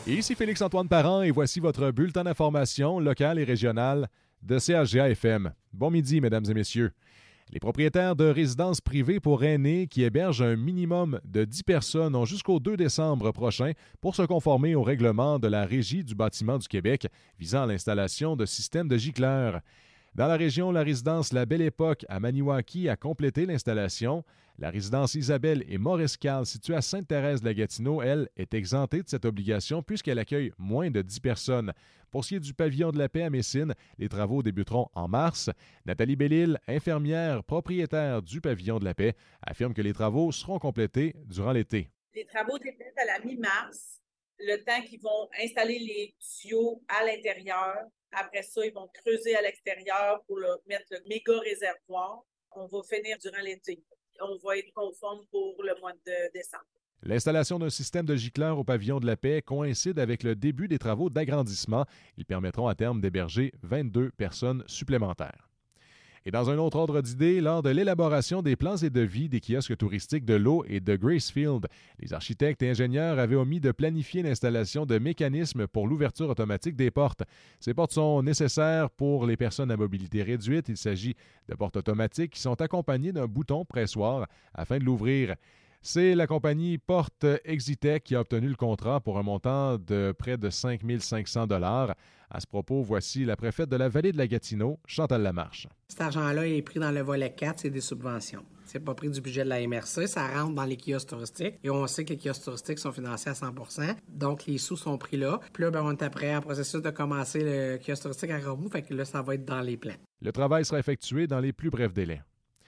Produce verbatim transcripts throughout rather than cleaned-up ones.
Ici Félix-Antoine Parent et voici votre bulletin d'information locale et régionale de C H G A F M. Bon midi, mesdames et messieurs. Les propriétaires de résidences privées pour aînés qui hébergent un minimum de dix personnes ont jusqu'au deux décembre prochain pour se conformer au règlement de la Régie du bâtiment du Québec visant à l'installation de systèmes de gicleurs. Dans la région, la résidence La Belle Époque à Maniwaki a complété l'installation. La résidence Isabelle et Maurice-Carl, située à Sainte-Thérèse-de-la-Gatineau, elle, est exemptée de cette obligation puisqu'elle accueille moins de dix personnes. Pour ce qui est du pavillon de la paix à Messine, les travaux débuteront en mars. Nathalie Bellil, infirmière propriétaire du pavillon de la paix, affirme que les travaux seront complétés durant l'été. Les travaux débutent à la mi-mars, le temps qu'ils vont installer les tuyaux à l'intérieur. Après ça, ils vont creuser à l'extérieur pour le, mettre le méga réservoir. On va finir durant l'été. On va être conforme pour le mois de décembre. L'installation d'un système de gicleurs au pavillon de la paix coïncide avec le début des travaux d'agrandissement. Ils permettront à terme d'héberger vingt-deux personnes supplémentaires. Et dans un autre ordre d'idée, lors de l'élaboration des plans et devis des kiosques touristiques de l'eau et de Gracefield, les architectes et ingénieurs avaient omis de planifier l'installation de mécanismes pour l'ouverture automatique des portes. Ces portes sont nécessaires pour les personnes à mobilité réduite. Il s'agit de portes automatiques qui sont accompagnées d'un bouton pressoir afin de l'ouvrir. C'est la compagnie Porte Exitec qui a obtenu le contrat pour un montant de près de cinq mille cinq cents dollars. À ce propos, voici la préfète de la vallée de la Gatineau, Chantal Lamarche. Cet argent-là est pris dans le volet quatre, c'est des subventions. C'est pas pris du budget de la M R C, ça rentre dans les kiosques touristiques. Et on sait que les kiosques touristiques sont financés à cent pour cent. Donc, les sous sont pris là. Puis là, ben, on est après en processus de commencer le kiosque touristique à Rimouski. Fait que là, ça va être dans les plans. Le travail sera effectué dans les plus brefs délais.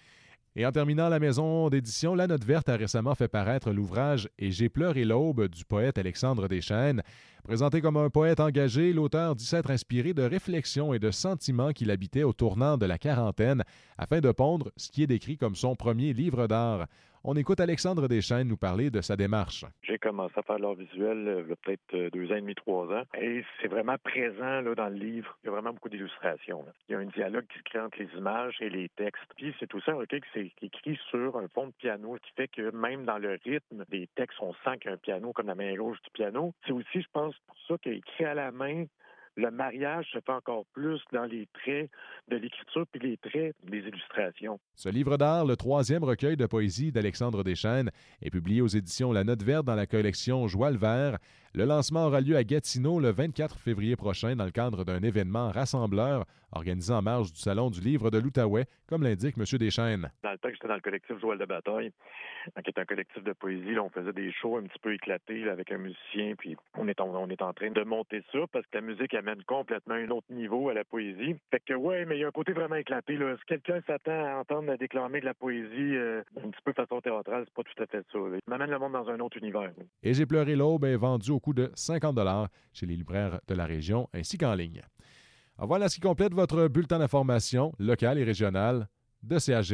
Et en terminant, la maison d'édition La Note Verte a récemment fait paraître l'ouvrage « Et j'ai pleuré l'aube » du poète Alexandre Deschênes. Présenté comme un poète engagé, l'auteur dit s'être inspiré de réflexions et de sentiments qu'il habitait au tournant de la quarantaine afin de pondre ce qui est décrit comme son premier livre d'art. On écoute Alexandre Deschênes nous parler de sa démarche. J'ai commencé à faire l'art visuel il y a peut-être deux ans et demi, trois ans. Et c'est vraiment présent là, dans le livre. Il y a vraiment beaucoup d'illustrations. Là. Il y a un dialogue qui se crée entre les images et les textes. Puis c'est aussi un recueil qui s'est écrit sur un fond de piano, qui fait que même dans le rythme des textes, on sent qu'il y a un piano comme la main gauche du piano. C'est aussi, je pense, pour ça qu'il est écrit à la main. Le mariage se fait encore plus dans les traits de l'écriture puis les traits des illustrations. Ce livre d'art, le troisième recueil de poésie d'Alexandre Deschênes, est publié aux éditions La Note Verte dans la collection Joie le Vert. Le lancement aura lieu à Gatineau le vingt-quatre février prochain dans le cadre d'un événement rassembleur organisé en marge du Salon du livre de l'Outaouais, comme l'indique M. Deschênes. Dans le temps que j'étais dans le collectif Joël de Bataille, qui est un collectif de poésie, là, on faisait des shows un petit peu éclatés là, avec un musicien, puis on est, en, on est en train de monter ça parce que la musique amène complètement un autre niveau à la poésie. Fait que ouais, mais il y a un côté vraiment éclaté. Là. Si quelqu'un s'attend à entendre déclamer de la poésie euh, un petit peu façon théâtrale, c'est pas tout à fait ça. Là. Il m'amène le monde dans un autre univers. Là. Et j'ai pleuré l'aube est vendu au coût de cinquante dollars chez les libraires de la région ainsi qu'en ligne. Alors voilà ce qui complète votre bulletin d'information locale et régionale de C H G.